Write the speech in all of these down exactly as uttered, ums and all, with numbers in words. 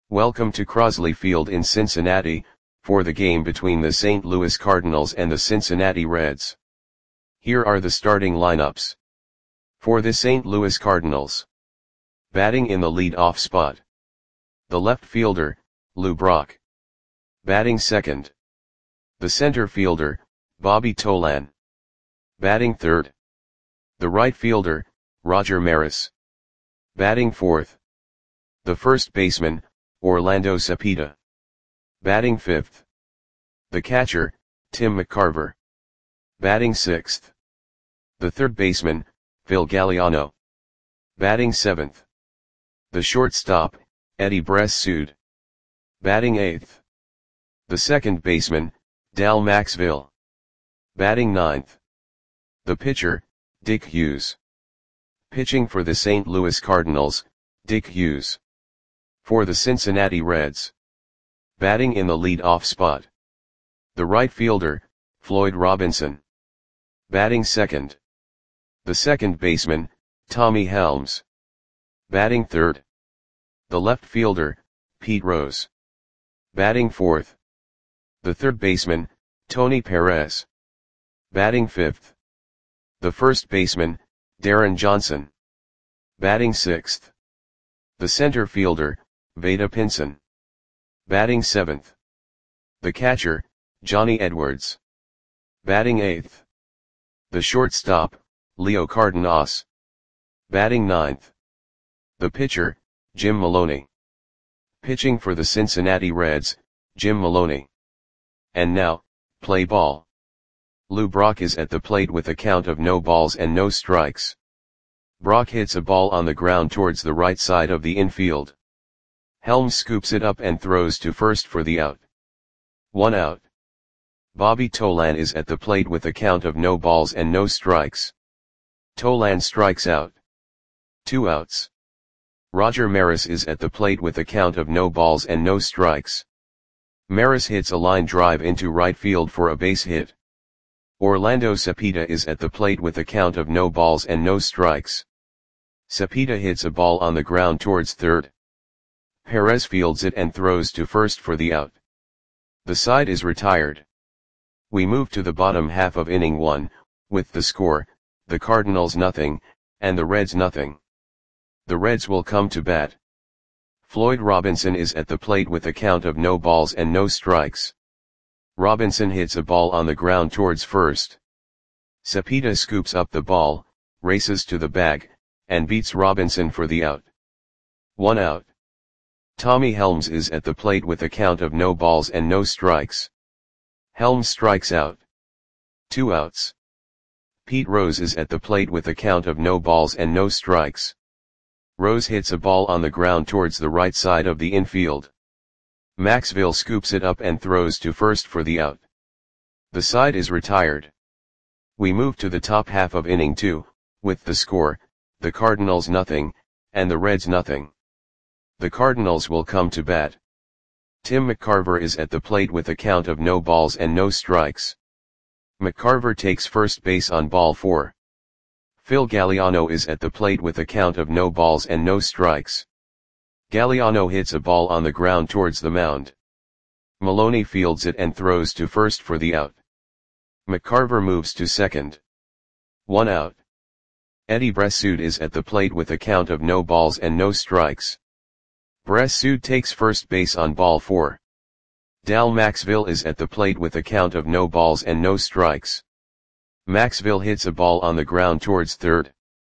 Welcome to Crosley Field in Cincinnati, for the game between the Saint Louis Cardinals and the Cincinnati Reds. Here are the starting lineups. For the Saint Louis Cardinals. Batting in the lead-off spot. The left fielder, Lou Brock. Batting second. The center fielder, Bobby Tolan. Batting third. The right fielder, Roger Maris. Batting fourth. The first baseman, Orlando Cepeda. Batting fifth. The catcher, Tim McCarver. Batting sixth. The third baseman, Phil Galliano. Batting seventh. The shortstop, Eddie Bressoud. Batting eighth. The second baseman, Dal Maxville. Batting ninth. The pitcher, Dick Hughes. Pitching for the Saint Louis Cardinals, Dick Hughes. For the Cincinnati Reds. Batting in the lead-off spot. The right fielder, Floyd Robinson. Batting second. The second baseman, Tommy Helms. Batting third. The left fielder, Pete Rose. Batting fourth. The third baseman, Tony Perez. Batting fifth. The first baseman, Darren Johnson. Batting sixth. The center fielder, Vada Pinson. Batting seventh. The catcher, Johnny Edwards. Batting eighth. The shortstop, Leo Cardenas. Batting ninth. The pitcher, Jim Maloney. Pitching for the Cincinnati Reds, Jim Maloney. And now, play ball. Lou Brock is at the plate with a count of no balls and no strikes. Brock hits a ball on the ground towards the right side of the infield. Helms scoops it up and throws to first for the out. One out. Bobby Tolan is at the plate with a count of no balls and no strikes. Tolan strikes out. Two outs. Roger Maris is at the plate with a count of no balls and no strikes. Maris hits a line drive into right field for a base hit. Orlando Cepeda is at the plate with a count of no balls and no strikes. Cepeda hits a ball on the ground towards third. Perez fields it and throws to first for the out. The side is retired. We move to the bottom half of inning one, with the score, the Cardinals nothing, and the Reds nothing. The Reds will come to bat. Floyd Robinson is at the plate with a count of no balls and no strikes. Robinson hits a ball on the ground towards first. Cepeda scoops up the ball, races to the bag, and beats Robinson for the out. One out. Tommy Helms is at the plate with a count of no balls and no strikes. Helms strikes out. Two outs. Pete Rose is at the plate with a count of no balls and no strikes. Rose hits a ball on the ground towards the right side of the infield. Maxville scoops it up and throws to first for the out. The side is retired. We move to the top half of inning two, with the score, the Cardinals nothing, and the Reds nothing. The Cardinals will come to bat. Tim McCarver is at the plate with a count of no balls and no strikes. McCarver takes first base on ball four. Phil Galliano is at the plate with a count of no balls and no strikes. Galliano hits a ball on the ground towards the mound. Maloney fields it and throws to first for the out. McCarver moves to second. One out. Eddie Bressoud is at the plate with a count of no balls and no strikes. Bressoud takes first base on ball four. Dal Maxville is at the plate with a count of no balls and no strikes. Maxville hits a ball on the ground towards third.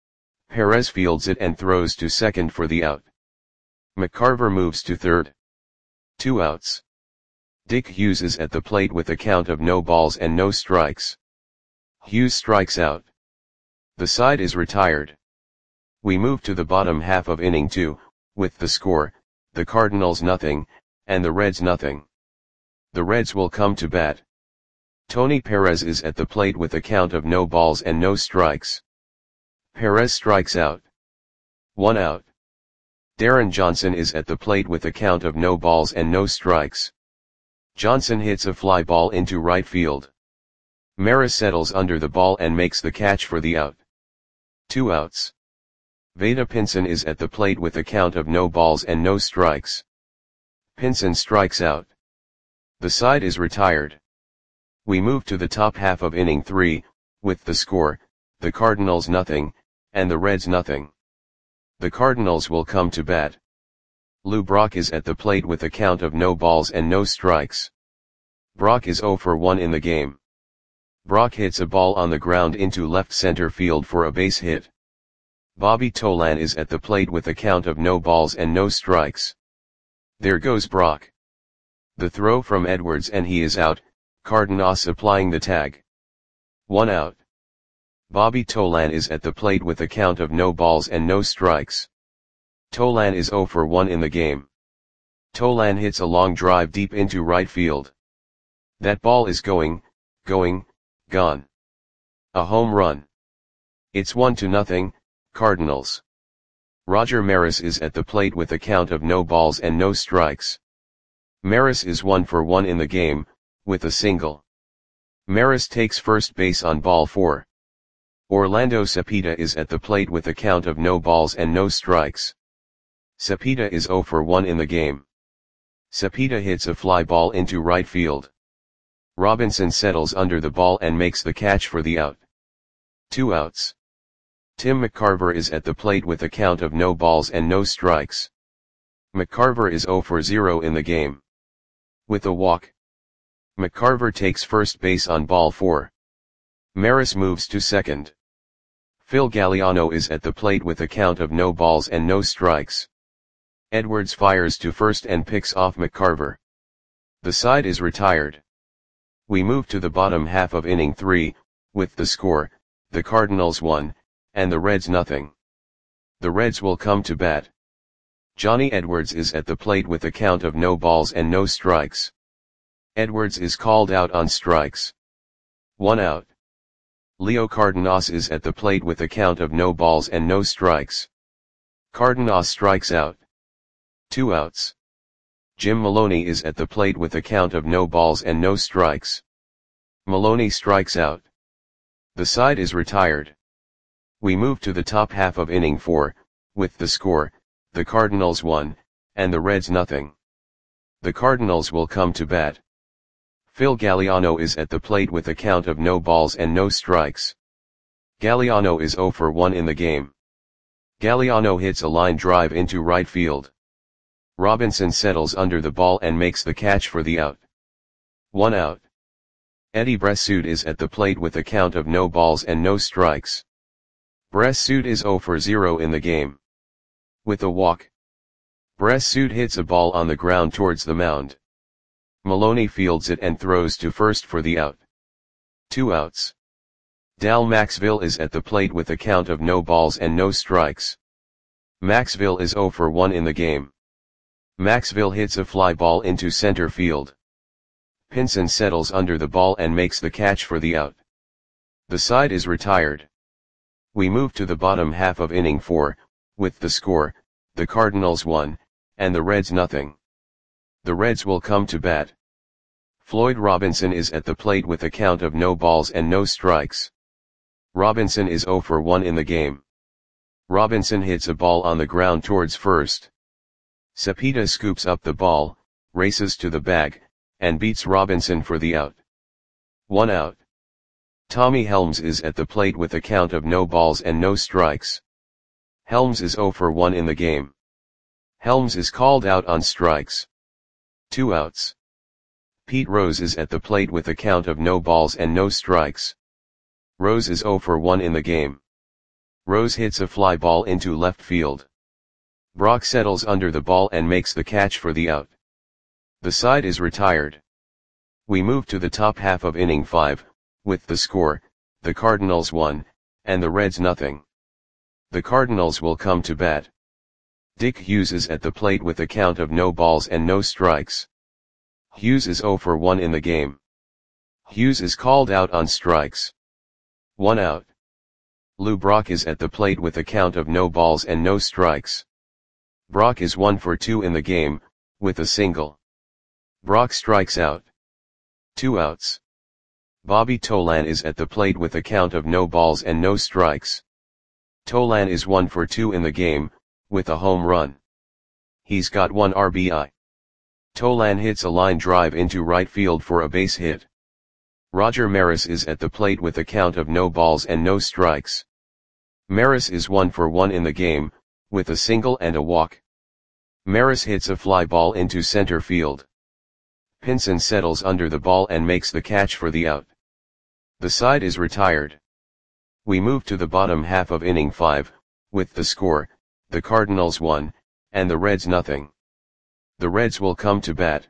Perez fields it and throws to second for the out. McCarver moves to third. Two outs. Dick Hughes is at the plate with a count of no balls and no strikes. Hughes strikes out. The side is retired. We move to the bottom half of inning two, with the score, the Cardinals nothing, and the Reds nothing. The Reds will come to bat. Tony Perez is at the plate with a count of no balls and no strikes. Perez strikes out. One out. Darren Johnson is at the plate with a count of no balls and no strikes. Johnson hits a fly ball into right field. Maris settles under the ball and makes the catch for the out. Two outs. Vada Pinson is at the plate with a count of no balls and no strikes. Pinson strikes out. The side is retired. We move to the top half of inning three, with the score, the Cardinals nothing, and the Reds nothing. The Cardinals will come to bat. Lou Brock is at the plate with a count of no balls and no strikes. Brock is oh for one in the game. Brock hits a ball on the ground into left center field for a base hit. Bobby Tolan is at the plate with a count of no balls and no strikes. There goes Brock. The throw from Edwards and he is out, Cardenas applying the tag. One out. Bobby Tolan is at the plate with a count of no balls and no strikes. Tolan is oh for one in the game. Tolan hits a long drive deep into right field. That ball is going, going, gone. A home run. It's one to nothing, Cardinals. Roger Maris is at the plate with a count of no balls and no strikes. Maris is one for one in the game, with a single. Maris takes first base on ball four. Orlando Cepeda is at the plate with a count of no balls and no strikes. Cepeda is oh for one in the game. Cepeda hits a fly ball into right field. Robinson settles under the ball and makes the catch for the out. Two outs. Tim McCarver is at the plate with a count of no balls and no strikes. McCarver is oh for zero in the game. With a walk. McCarver takes first base on ball four. Maris moves to second. Phil Galliano is at the plate with a count of no balls and no strikes. Edwards fires to first and picks off McCarver. The side is retired. We move to the bottom half of inning three, with the score, the Cardinals one, and the Reds nothing. The Reds will come to bat. Johnny Edwards is at the plate with a count of no balls and no strikes. Edwards is called out on strikes. One out. Leo Cardenas is at the plate with a count of no balls and no strikes. Cardenas strikes out. Two outs. Jim Maloney is at the plate with a count of no balls and no strikes. Maloney strikes out. The side is retired. We move to the top half of inning four, with the score, the Cardinals one, and the Reds nothing. The Cardinals will come to bat. Phil Galliano is at the plate with a count of no balls and no strikes. Galliano is oh for one in the game. Galliano hits a line drive into right field. Robinson settles under the ball and makes the catch for the out. One out. Eddie Bressoud is at the plate with a count of no balls and no strikes. Bressoud is oh for zero in the game. With a walk. Bressoud hits a ball on the ground towards the mound. Maloney fields it and throws to first for the out. Two outs. Dal Maxville is at the plate with a count of no balls and no strikes. Maxville is oh for one in the game. Maxville hits a fly ball into center field. Pinson settles under the ball and makes the catch for the out. The side is retired. We move to the bottom half of inning four, with the score, the Cardinals one, and the Reds nothing. The Reds will come to bat. Floyd Robinson is at the plate with a count of no balls and no strikes. Robinson is oh for one in the game. Robinson hits a ball on the ground towards first. Cepeda scoops up the ball, races to the bag, and beats Robinson for the out. One out. Tommy Helms is at the plate with a count of no balls and no strikes. Helms is oh for one in the game. Helms is called out on strikes. Two outs. Pete Rose is at the plate with a count of no balls and no strikes. Rose is oh for one in the game. Rose hits a fly ball into left field. Brock settles under the ball and makes the catch for the out. The side is retired. We move to the top half of inning five, with the score, the Cardinals one, and the Reds nothing. The Cardinals will come to bat. Dick Hughes is at the plate with a count of no balls and no strikes. Hughes is oh for one in the game. Hughes is called out on strikes. One out. Lou Brock is at the plate with a count of no balls and no strikes. Brock is one for two in the game, with a single. Brock strikes out. Two outs. Bobby Tolan is at the plate with a count of no balls and no strikes. Tolan is one for two in the game, with a home run. He's got one R B I. Tolan hits a line drive into right field for a base hit. Roger Maris is at the plate with a count of no balls and no strikes. Maris is one for one in the game, with a single and a walk. Maris hits a fly ball into center field. Pinson settles under the ball and makes the catch for the out. The side is retired. We move to the bottom half of inning five, with the score, the Cardinals one, and the Reds nothing. The Reds will come to bat.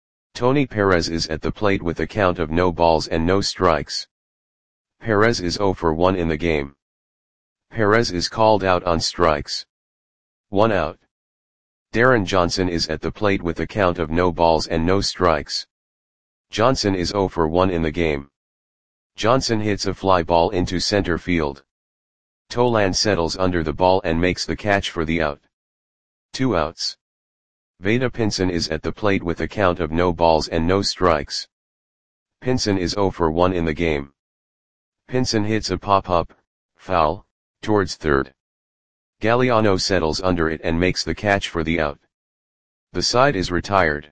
Tony Perez is at the plate with a count of no balls and no strikes. Perez is zero for one in the game. Perez is called out on strikes. One out. Darren Johnson is at the plate with a count of no balls and no strikes. Johnson is zero for one in the game. Johnson hits a fly ball into center field. Tolan settles under the ball and makes the catch for the out. Two outs. Vada Pinson is at the plate with a count of no balls and no strikes. Pinson is zero for one in the game. Pinson hits a pop-up, foul, towards third. Galliano settles under it and makes the catch for the out. The side is retired.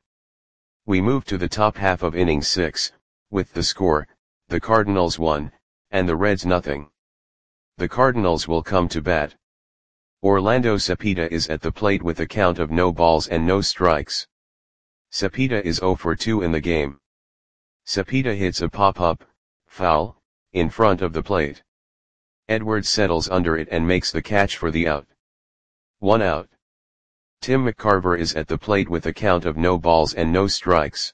We move to the top half of inning six, with the score, the Cardinals one, and the Reds nothing. The Cardinals will come to bat. Orlando Cepeda is at the plate with a count of no balls and no strikes. Cepeda is zero for two in the game. Cepeda hits a pop-up, foul, in front of the plate. Edwards settles under it and makes the catch for the out. One out. Tim McCarver is at the plate with a count of no balls and no strikes.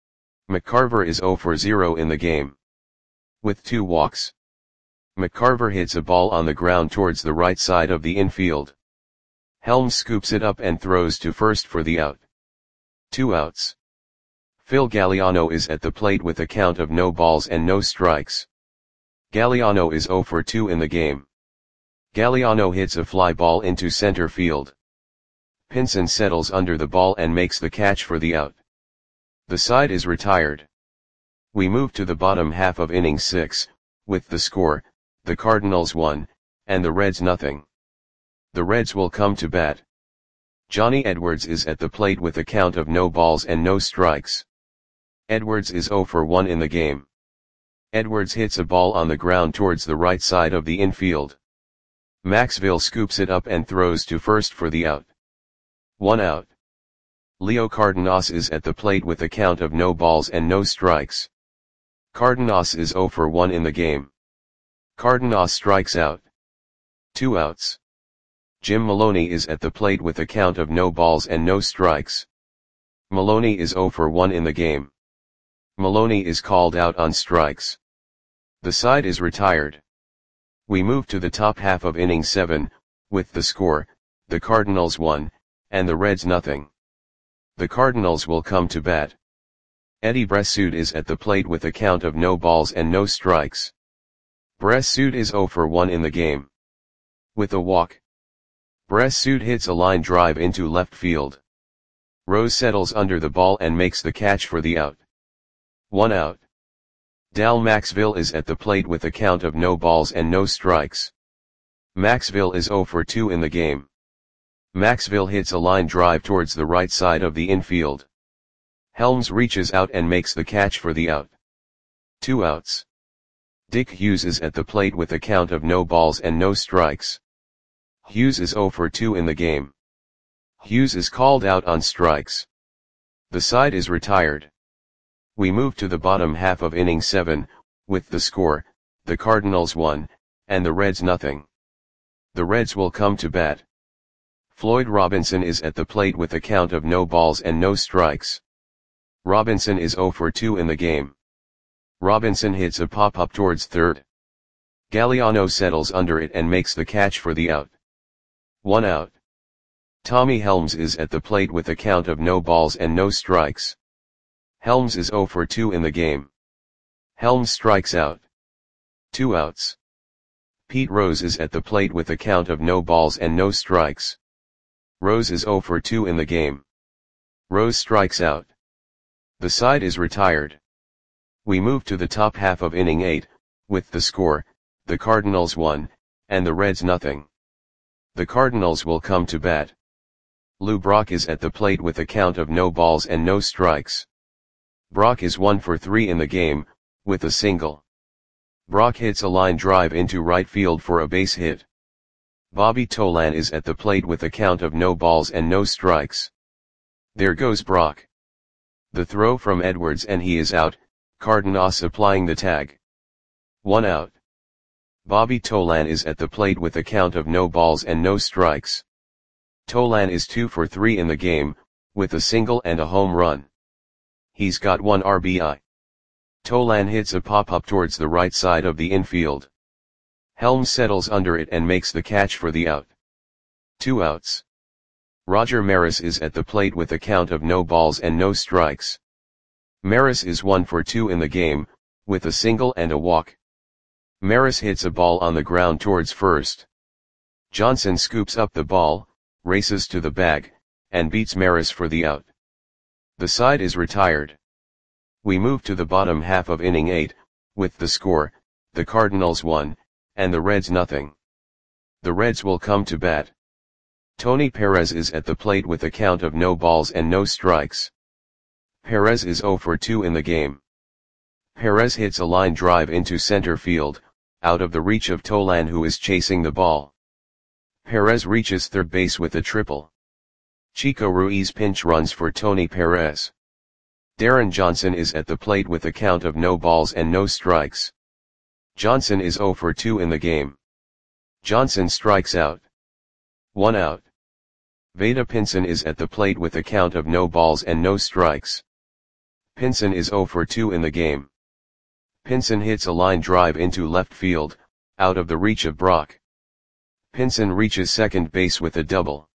McCarver is zero for zero in the game. With two walks. McCarver hits a ball on the ground towards the right side of the infield. Helms scoops it up and throws to first for the out. Two outs. Phil Galliano is at the plate with a count of no balls and no strikes. Galliano is zero for two in the game. Galliano hits a fly ball into center field. Pinson settles under the ball and makes the catch for the out. The side is retired. We move to the bottom half of inning six, with the score, the Cardinals one, and the Reds nothing. The Reds will come to bat. Johnny Edwards is at the plate with a count of no balls and no strikes. Edwards is zero for one in the game. Edwards hits a ball on the ground towards the right side of the infield. Maxville scoops it up and throws to first for the out. One out. Leo Cardenas is at the plate with a count of no balls and no strikes. Cardenas is zero for one in the game. Cardenas strikes out. Two outs. Jim Maloney is at the plate with a count of no balls and no strikes. Maloney is zero for one in the game. Maloney is called out on strikes. The side is retired. We move to the top half of inning seven, with the score, the Cardinals one, and the Reds nothing. The Cardinals will come to bat. Eddie Bressoud is at the plate with a count of no balls and no strikes. Bressoud is zero for one in the game. With a walk. Bressoud hits a line drive into left field. Rose settles under the ball and makes the catch for the out. One out. Dal Maxville is at the plate with a count of no balls and no strikes. Maxville is zero for two in the game. Maxville hits a line drive towards the right side of the infield. Helms reaches out and makes the catch for the out. Two outs. Dick Hughes is at the plate with a count of no balls and no strikes. Hughes is zero for two in the game. Hughes is called out on strikes. The side is retired. We move to the bottom half of inning seven, with the score, the Cardinals one, and the Reds nothing. The Reds will come to bat. Floyd Robinson is at the plate with a count of no balls and no strikes. Robinson is zero for two in the game. Robinson hits a pop-up towards third. Galliano settles under it and makes the catch for the out. One out. Tommy Helms is at the plate with a count of no balls and no strikes. Helms is zero for two in the game. Helms strikes out. Two outs. Pete Rose is at the plate with a count of no balls and no strikes. Rose is zero for two in the game. Rose strikes out. The side is retired. We move to the top half of inning eight, with the score, the Cardinals one, and the Reds nothing. The Cardinals will come to bat. Lou Brock is at the plate with a count of no balls and no strikes. Brock is one for three in the game, with a single. Brock hits a line drive into right field for a base hit. Bobby Tolan is at the plate with a count of no balls and no strikes. There goes Brock. The throw from Edwards and he is out, Cardenas applying the tag. One out. Bobby Tolan is at the plate with a count of no balls and no strikes. Tolan is two for three in the game, with a single and a home run. He's got one R B I. Tolan hits a pop-up towards the right side of the infield. Helms settles under it and makes the catch for the out. Two outs. Roger Maris is at the plate with a count of no balls and no strikes. Maris is one for two in the game, with a single and a walk. Maris hits a ball on the ground towards first. Johnson scoops up the ball, races to the bag, and beats Maris for the out. The side is retired. We move to the bottom half of inning eight, with the score, the Cardinals one, and the Reds nothing. The Reds will come to bat. Tony Perez is at the plate with a count of no balls and no strikes. Perez is zero for two in the game. Perez hits a line drive into center field, out of the reach of Tolan who is chasing the ball. Perez reaches third base with a triple. Chico Ruiz pinch runs for Tony Perez. Darren Johnson is at the plate with a count of no balls and no strikes. Johnson is zero for two in the game. Johnson strikes out. One out. Vada Pinson is at the plate with a count of no balls and no strikes. Pinson is zero for two in the game. Pinson hits a line drive into left field, out of the reach of Brock. Pinson reaches second base with a double.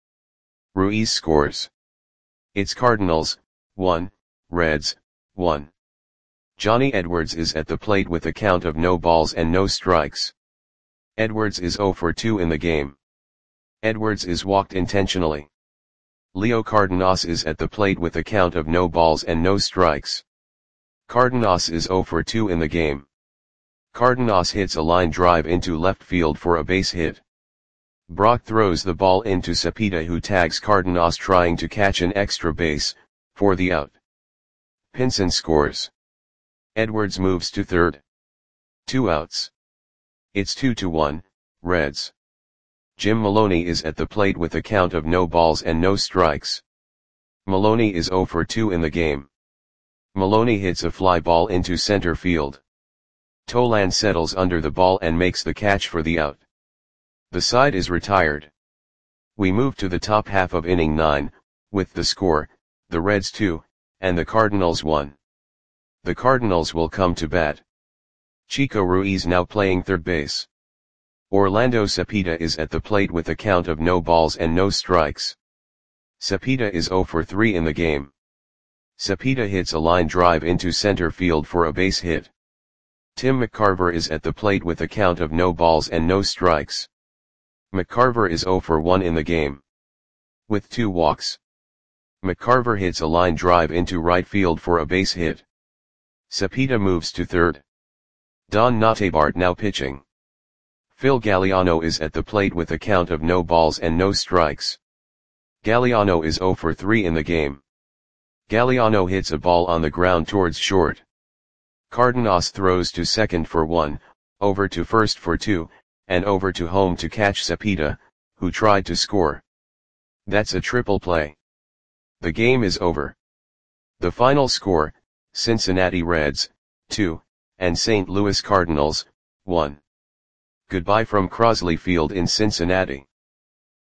Ruiz scores. It's Cardinals, one, Reds, one. Johnny Edwards is at the plate with a count of no balls and no strikes. Edwards is zero for two in the game. Edwards is walked intentionally. Leo Cardenas is at the plate with a count of no balls and no strikes. Cardenas is zero for two in the game. Cardenas hits a line drive into left field for a base hit. Brock throws the ball into Cepeda who tags Cardenas trying to catch an extra base, for the out. Pinson scores. Edwards moves to third. Two outs. It's two to one, Reds. Jim Maloney is at the plate with a count of no balls and no strikes. Maloney is zero for two in the game. Maloney hits a fly ball into center field. Tolan settles under the ball and makes the catch for the out. The side is retired. We move to the top half of inning nine, with the score, the Reds two, and the Cardinals one. The Cardinals will come to bat. Chico Ruiz now playing third base. Orlando Cepeda is at the plate with a count of no balls and no strikes. Cepeda is zero for three in the game. Cepeda hits a line drive into center field for a base hit. Tim McCarver is at the plate with a count of no balls and no strikes. McCarver is zero for one in the game. With two walks. McCarver hits a line drive into right field for a base hit. Cepeda moves to third. Don Notabart now pitching. Phil Galliano is at the plate with a count of no balls and no strikes. Galliano is zero for three in the game. Galliano hits a ball on the ground towards short. Cardenas throws to second for one, over to first for two, and over to home to catch Cepeda, who tried to score. That's a triple play. The game is over. The final score, Cincinnati Reds, two, and Saint Louis Cardinals, one. Goodbye from Crosley Field in Cincinnati.